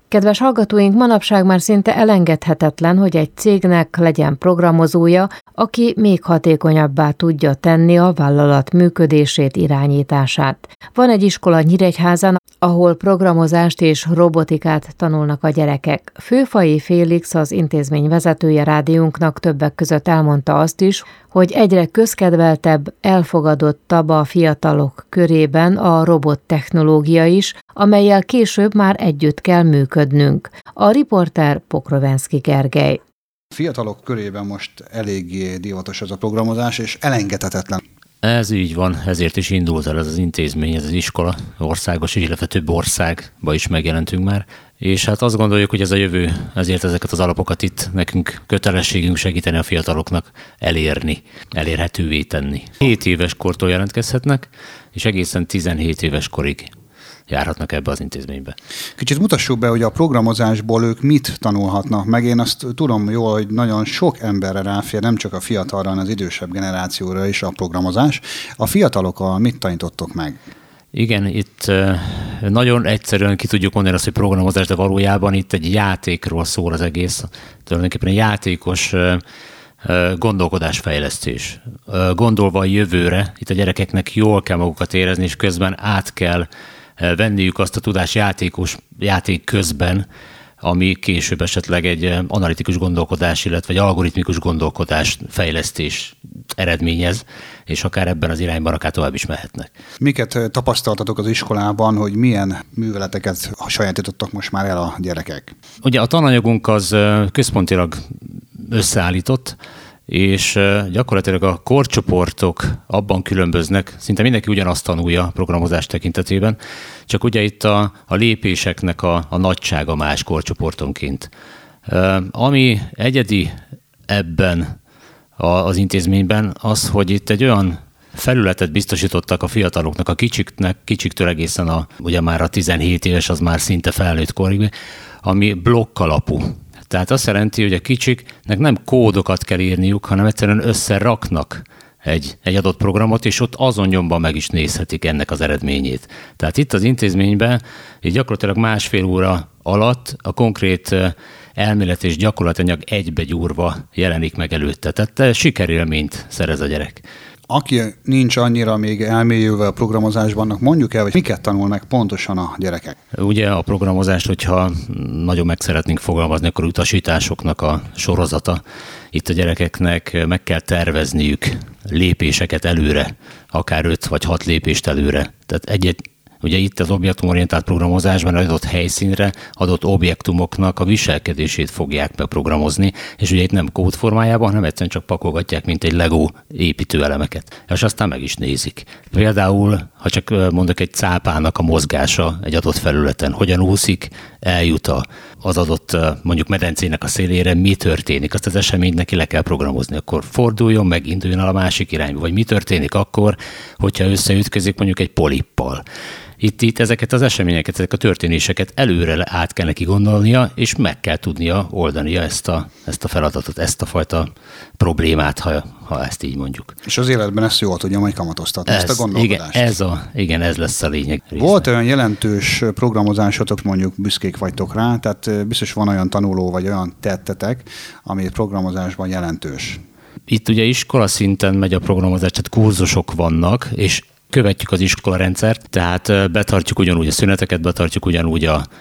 Kedves hallgatóink, manapság már szinte elengedhetetlen, hogy egy cégnek legyen programozója, aki még hatékonyabbá tudja tenni a vállalat működését, irányítását. Van egy iskola Nyíregyházán, ahol programozást és robotikát tanulnak a gyerekek. Főfai Félix, az intézmény vezetője rádiónknak többek között elmondta azt is, hogy egyre közkedveltebb, elfogadottabb a fiatalok körében a robottechnológia is, amellyel később már együtt kell működnünk. A riporter Pokrovenszky Gergely. Fiatalok körében most eléggé divatos ez a programozás, és elengedhetetlen. Ez így van, ezért is indult el ez az intézmény, ez az iskola, országos, illetve több országban is megjelentünk már. És hát azt gondoljuk, hogy ez a jövő, ezért ezeket az alapokat itt nekünk kötelességünk segíteni a fiataloknak elérni, elérhetővé tenni. 7 éves kortól jelentkezhetnek, és egészen 17 éves korig járhatnak ebbe az intézménybe. Kicsit mutassuk be, hogy a programozásból ők mit tanulhatnak meg. Én azt tudom jól, hogy nagyon sok emberre ráfér, nem csak a fiatalra, hanem az idősebb generációra is a programozás. A fiatalokkal mit tanítottok meg? Igen, itt nagyon egyszerűen ki tudjuk mondani azt, hogy programozás, de valójában itt egy játékról szól az egész. Tulajdonképpen egy játékos gondolkodásfejlesztés. Gondolva a jövőre, itt a gyerekeknek jól kell magukat érezni, és közben át kell venniük azt a tudás játék közben, ami később esetleg egy analitikus gondolkodás, illetve egy algoritmikus gondolkodás fejlesztés eredményez, és akár ebben az irányban akár tovább is mehetnek. Miket tapasztaltatok az iskolában, hogy milyen műveleteket sajátítottak most már el a gyerekek? Ugye a tananyagunk az központilag összeállított, és gyakorlatilag a korcsoportok abban különböznek, szinte mindenki ugyanazt tanulja a programozás tekintetében, csak ugye itt a lépéseknek a nagysága más korcsoportonként. Ami egyedi ebben az intézményben az, hogy itt egy olyan felületet biztosítottak a fiataloknak, a kicsiktől egészen ugye már a 17 éves, az már szinte felnőtt korig, ami blokk alapú. Tehát azt jelenti, hogy a kicsiknek nem kódokat kell írniuk, hanem egyszerűen összeraknak egy adott programot, és ott azon nyomban meg is nézhetik ennek az eredményét. Tehát itt az intézményben így gyakorlatilag másfél óra alatt a konkrét elmélet és gyakorlatanyag egybegyúrva jelenik meg előtte. Tehát sikerélményt szerez a gyerek. Aki nincs annyira még elmélyülve a programozásban, annak mondjuk el, hogy miket tanul meg pontosan a gyerekek. Ugye a programozást, hogyha nagyon meg szeretnénk fogalmazni, akkor utasításoknak a sorozata. Itt a gyerekeknek meg kell tervezniük lépéseket előre, akár 5 vagy 6 lépést előre. Tehát ugye itt az objektumorientált programozásban adott helyszínre, adott objektumoknak a viselkedését fogják megprogramozni, és ugye itt nem kódformájában, hanem egyszerűen csak pakolgatják, mint egy Lego építőelemeket. És aztán meg is nézik. Például, ha csak mondok egy cápának a mozgása egy adott felületen, hogyan úszik, eljut az adott mondjuk medencének a szélére, mi történik, azt az eseményt neki le kell programozni, akkor forduljon meg, induljon el a másik irányba, vagy mi történik akkor, hogyha összeütközik mondjuk egy polippal. Itt ezeket az eseményeket, ezek a történéseket előre át kell neki gondolnia, és meg kell tudnia oldania ezt a feladatot, ezt a fajta problémát, ha ezt így mondjuk. És az életben ezt jól tudja majd kamatoztatni, ezt a gondolkodást. Igen, ez lesz a lényeg része. Volt olyan jelentős programozásotok, mondjuk büszkék vagytok rá, tehát biztos van olyan tanuló, vagy olyan tettetek, ami programozásban jelentős. Itt ugye iskola szinten megy a programozás, tehát kurzusok vannak, és követjük az iskolarendszert, tehát betartjuk ugyanúgy a szüneteket, betartjuk ugyanúgy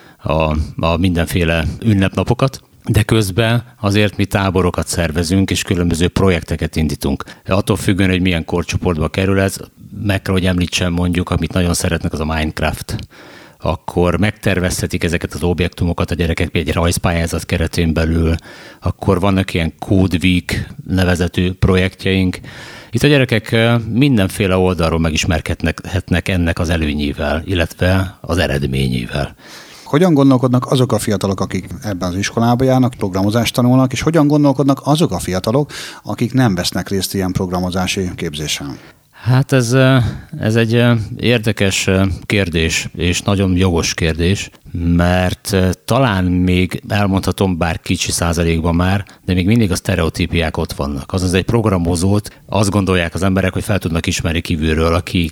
a mindenféle ünnepnapokat, de közben azért mi táborokat szervezünk, és különböző projekteket indítunk. Attól függően, hogy milyen korcsoportba kerül ez, meg kell, hogy említsem mondjuk, amit nagyon szeretnek, az a Minecraft. Akkor megtervezhetik ezeket az objektumokat a gyerekek egy rajzpályázat keretén belül, akkor vannak ilyen Code Week nevezetű projektjeink. Itt a gyerekek mindenféle oldalról megismerkedhetnek ennek az előnyével, illetve az eredményével. Hogyan gondolkodnak azok a fiatalok, akik ebben az iskolába járnak, programozást tanulnak, és hogyan gondolkodnak azok a fiatalok, akik nem vesznek részt ilyen programozási képzésen? Hát ez egy érdekes kérdés, és nagyon jogos kérdés, mert talán még elmondhatom, bár kicsi százalékban már, de még mindig a sztereotípiák ott vannak. Azaz egy programozót azt gondolják az emberek, hogy fel tudnak ismerni kívülről, aki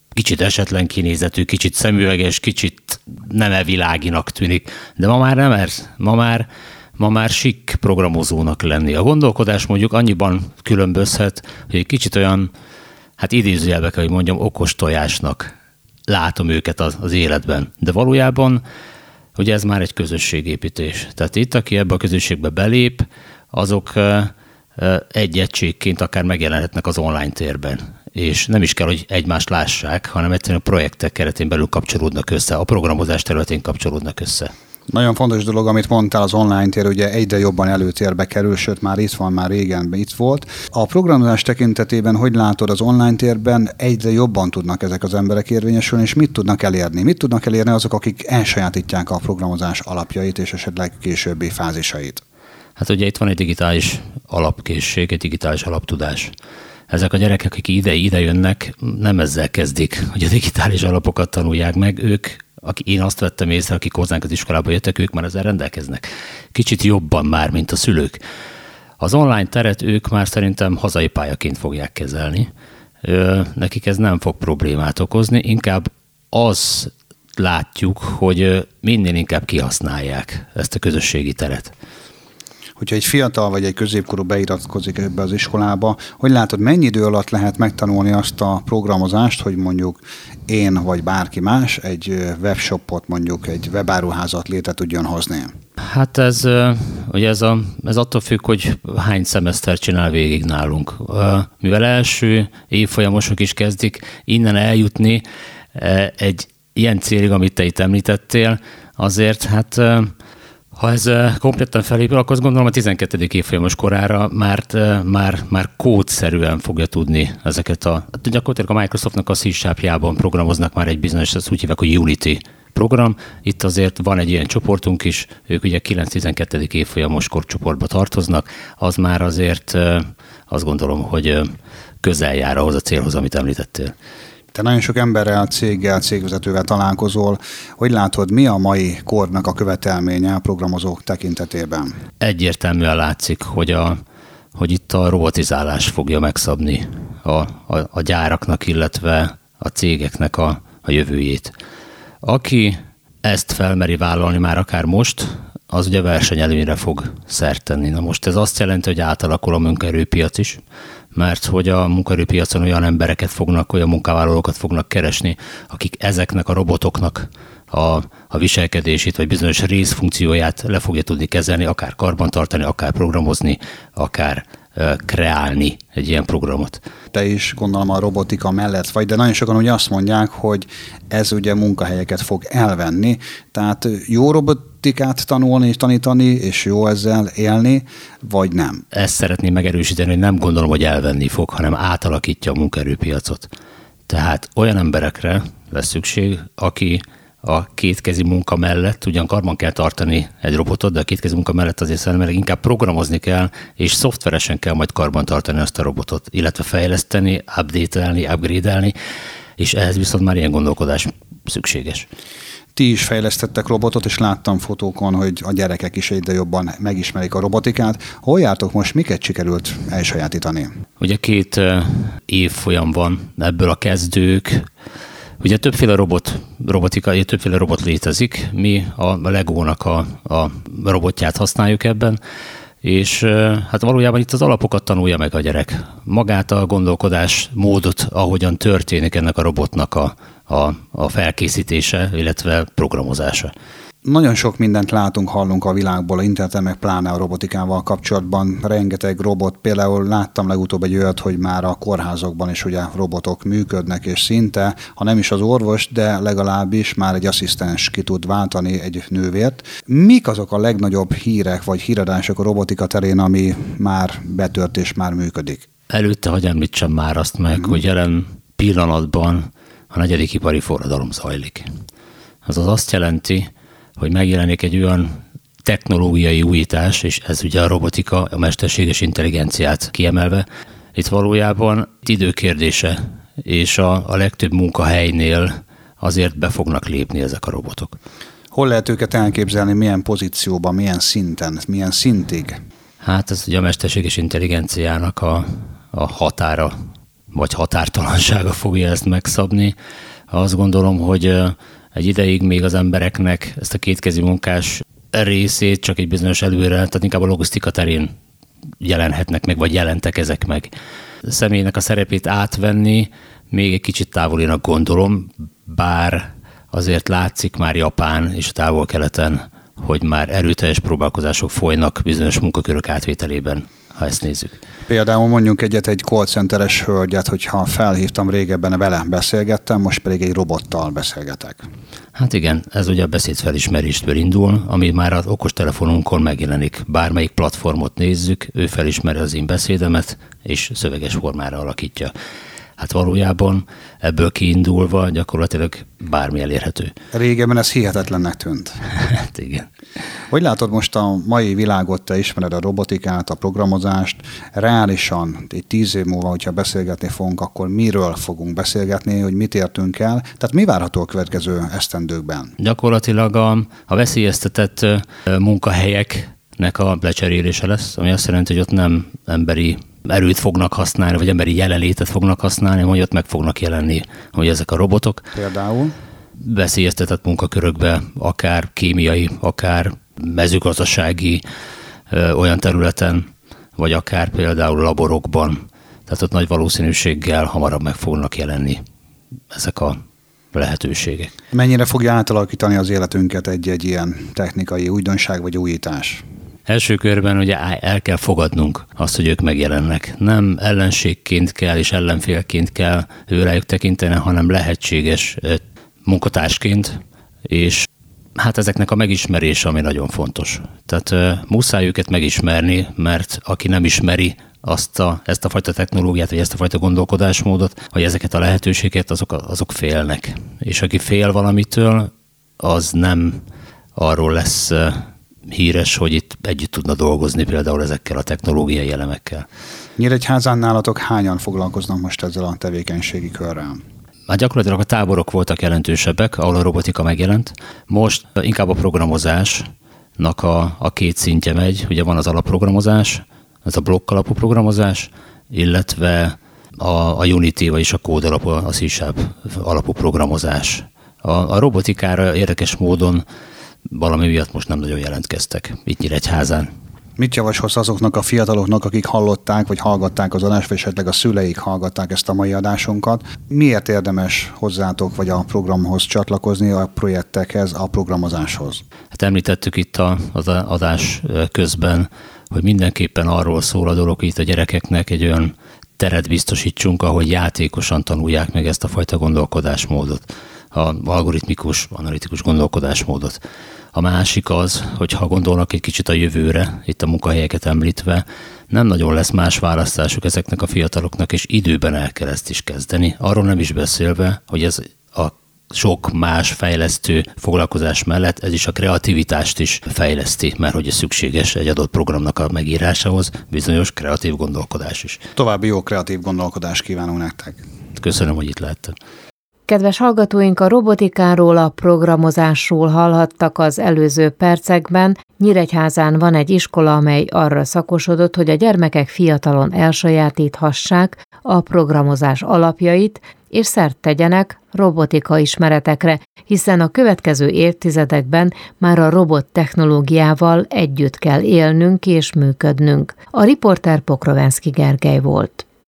kicsit esetlen kinézetű, kicsit szemüveges, kicsit nem eviláginak tűnik. De ma már nem ez. Ma már sik programozónak lenni. A gondolkodás mondjuk annyiban különbözhet, hogy egy kicsit olyan, hát idézőjelbe kell, hogy mondjam, okos tojásnak látom őket az életben. De valójában ugye ez már egy közösségépítés. Tehát itt, aki ebbe a közösségbe belép, azok egy egységként akár megjelenhetnek az online térben. És nem is kell, hogy egymást lássák, hanem egyszerűen a projektek keretén belül kapcsolódnak össze, a programozás területén kapcsolódnak össze. Nagyon fontos dolog, amit mondtál, az online tér ugye egyre jobban előtérbe kerül, sőt már itt van, már régen itt volt. A programozás tekintetében hogy látod, az online térben egyre jobban tudnak ezek az emberek érvényesülni, és mit tudnak elérni? Mit tudnak elérni azok, akik elsajátítják a programozás alapjait és esetleg későbbi fázisait? Hát ugye itt van egy digitális alapkészség, egy digitális alaptudás. Ezek a gyerekek, akik ide jönnek, nem ezzel kezdik, hogy a digitális alapokat tanulják meg. Ők, én azt vettem észre, akik hozzánk az iskolába jöttek, ők már ezzel rendelkeznek. Kicsit jobban már, mint a szülők. Az online teret ők már szerintem hazai pályaként fogják kezelni. Nekik ez nem fog problémát okozni, inkább az látjuk, hogy minél inkább kihasználják ezt a közösségi teret. Hogyha egy fiatal vagy egy középkorú beiratkozik ebbe az iskolába, hogy látod, mennyi idő alatt lehet megtanulni azt a programozást, hogy mondjuk én vagy bárki más egy webshopot, mondjuk egy webáruházat létre tudjon hozni? Hát ez attól függ, hogy hány szemeszter csinál végig nálunk. Mivel első évfolyamosok is kezdik innen eljutni egy ilyen célig, amit te itt említettél, azért hát ha ez kompletten felépül, akkor azt gondolom a 12. évfolyamos korára már kódszerűen fogja tudni ezeket gyakorlatilag a Microsoftnak a C#-jában programoznak már egy bizonyos, ezt úgy hívják, hogy Unity program. Itt azért van egy ilyen csoportunk is, ők ugye 9-12. évfolyamos korcsoportba tartoznak, az már azért azt gondolom, hogy közel jár ahhoz a célhoz, amit említettél. Te nagyon sok emberrel, céggel, cégvezetővel találkozol. Hogy látod, mi a mai kornak a követelménye a programozók tekintetében? Egyértelműen látszik, hogy itt a robotizálás fogja megszabni a gyáraknak, illetve a cégeknek a jövőjét. Aki ezt felmeri vállalni már akár most, az ugye versenyelőnyre fog szert tenni. Na most ez azt jelenti, hogy átalakul a munkaerőpiac is, mert hogy a munkaerőpiacon olyan embereket fognak, olyan munkavállalókat fognak keresni, akik ezeknek a robotoknak a viselkedését, vagy bizonyos részfunkcióját le fogja tudni kezelni, akár karbantartani, akár programozni, akár kreálni egy ilyen programot. Te is gondolom a robotika mellett vagy, de nagyon sokan ugye azt mondják, hogy ez ugye munkahelyeket fog elvenni, tehát jó robotikát tanulni és tanítani, és jó ezzel élni, vagy nem? Ezt szeretném megerősíteni, hogy nem gondolom, hogy elvenni fog, hanem átalakítja a munkaerőpiacot. Tehát olyan emberekre lesz szükség, aki a kétkezi munka mellett, ugyan karban kell tartani egy robotot, de a kétkezi munka mellett azért szerintem inkább programozni kell, és szoftveresen kell majd karban tartani azt a robotot, illetve fejleszteni, update-elni, upgrade-elni, és ehhez viszont már ilyen gondolkodás szükséges. Ti is fejlesztettek robotot, és láttam fotókon, hogy a gyerekek is egyre jobban megismerik a robotikát. Hol jártok most, miket sikerült elsajátítani? Ugye 2 évfolyam van ebből a kezdők. Ugye többféle robotika, többféle robot létezik. Mi a Legónak a robotját használjuk ebben, és hát valójában itt az alapokat tanulja meg a gyerek. Magát a gondolkodás módot, ahogyan történik ennek a robotnak a felkészítése, illetve programozása. Nagyon sok mindent látunk, hallunk a világból, interneten, meg pláne a robotikával kapcsolatban. Rengeteg robot, például láttam legutóbb egy olyat, hogy már a kórházakban is ugye robotok működnek, és szinte, ha nem is az orvos, de legalábbis már egy asszisztens ki tud váltani egy nővért. Mik azok a legnagyobb hírek vagy híradások a robotika terén, ami már betört és már működik? Előtte, hogy említsem már azt meg, hogy jelen pillanatban a 4. ipari forradalom zajlik. Azaz azt jelenti, hogy megjelenik egy olyan technológiai újítás, és ez ugye a robotika, a mesterséges intelligenciát kiemelve. Itt valójában időkérdése, és a legtöbb munkahelynél azért be fognak lépni ezek a robotok. Hol lehet őket elképzelni, milyen pozícióban, milyen szinten, milyen szintig? Hát ez ugye a mesterséges intelligenciának a határa vagy határtalansága fogja ezt megszabni. Azt gondolom, hogy egy ideig még az embereknek ezt a kétkezi munkás részét csak egy bizonyos előre, tehát inkább a logisztika terén jelenhetnek meg, vagy jelentek ezek meg. A személynek a szerepét átvenni még egy kicsit távolinak gondolom, bár azért látszik már Japán és a Távol-Keleten, hogy már erőteljes próbálkozások folynak bizonyos munkakörök átvételében, ha ezt nézzük. Például mondjunk egy call centeres hölgyet, hogyha felhívtam régebben, vele beszélgettem, most pedig egy robottal beszélgetek. Hát igen, ez ugye a beszédfelismeréstől indul, ami már az okostelefonunkon megjelenik. Bármelyik platformot nézzük, ő felismeri az én beszédemet, és szöveges formára alakítja. Hát valójában ebből kiindulva gyakorlatilag bármi elérhető. Régebben ez hihetetlennek tűnt. Hát igen. Hogy látod most a mai világot, te ismered a robotikát, a programozást, reálisan egy 10 év múlva, hogyha beszélgetni fogunk, akkor miről fogunk beszélgetni, hogy mit értünk el? Tehát mi várható a következő esztendőkben? Gyakorlatilag a veszélyeztetett munkahelyeknek a lecserélése lesz, ami azt jelenti, hogy ott nem emberi erőt fognak használni, vagy emberi jelenlétet fognak használni, hogy ott meg fognak jelenni, hogy ezek a robotok. Például? Veszélyeztetett munkakörökbe, akár kémiai, akár mezőgazdasági olyan területen, vagy akár például laborokban. Tehát ott nagy valószínűséggel hamarabb meg fognak jelenni ezek a lehetőségek. Mennyire fogja átalakítani az életünket egy ilyen technikai újdonság vagy újítás? Első körben ugye el kell fogadnunk azt, hogy ők megjelennek. Nem ellenségként kell és ellenfélként kell őrájuk tekinteni, hanem lehetséges munkatársként, és hát ezeknek a megismerése, ami nagyon fontos. Tehát muszáj őket megismerni, mert aki nem ismeri ezt a fajta technológiát, vagy ezt a fajta gondolkodásmódot, vagy ezeket a lehetőségeket, azok félnek. És aki fél valamitől, az nem arról lesz híres, hogy itt együtt tudna dolgozni például ezekkel a technológiai elemekkel. Nyíregyházán nálatok hányan foglalkoznak most ezzel a tevékenységi körrel? Hát gyakorlatilag a táborok voltak jelentősebbek, ahol a robotika megjelent. Most inkább a programozásnak a két szintje megy. Ugye van az alapprogramozás, ez a blokk alapú programozás, illetve a Unity, vagyis a kód alapú, a C# alapú programozás. A robotikára érdekes módon valami miatt most nem nagyon jelentkeztek itt Nyíregyházán. Mit javasolsz azoknak a fiataloknak, akik hallották, vagy hallgatták az adást, vagy esetleg a szüleik hallgatták ezt a mai adásunkat? Miért érdemes hozzátok, vagy a programhoz csatlakozni, a projektekhez, a programozáshoz? Hát említettük itt az adás közben, hogy mindenképpen arról szól a dolog, hogy itt a gyerekeknek egy olyan teret biztosítsunk, ahogy játékosan tanulják meg ezt a fajta gondolkodásmódot, az algoritmikus, analitikus gondolkodásmódot. A másik az, hogy ha gondolnak egy kicsit a jövőre, itt a munkahelyeket említve, nem nagyon lesz más választásuk ezeknek a fiataloknak, és időben el kell ezt is kezdeni. Arról nem is beszélve, hogy ez a sok más fejlesztő foglalkozás mellett ez is a kreativitást is fejleszti, mert hogy szükséges egy adott programnak a megírásához bizonyos kreatív gondolkodás is. További jó kreatív gondolkodást kívánunk nektek. Köszönöm, hogy itt lehettem. Kedves hallgatóink, a robotikáról, a programozásról hallhattak az előző percekben. Nyíregyházán van egy iskola, amely arra szakosodott, hogy a gyermekek fiatalon elsajátíthassák a programozás alapjait, és szert tegyenek robotika ismeretekre, hiszen a következő évtizedekben már a robot technológiával együtt kell élnünk és működnünk. A riporter Pokrovenszky Gergely volt.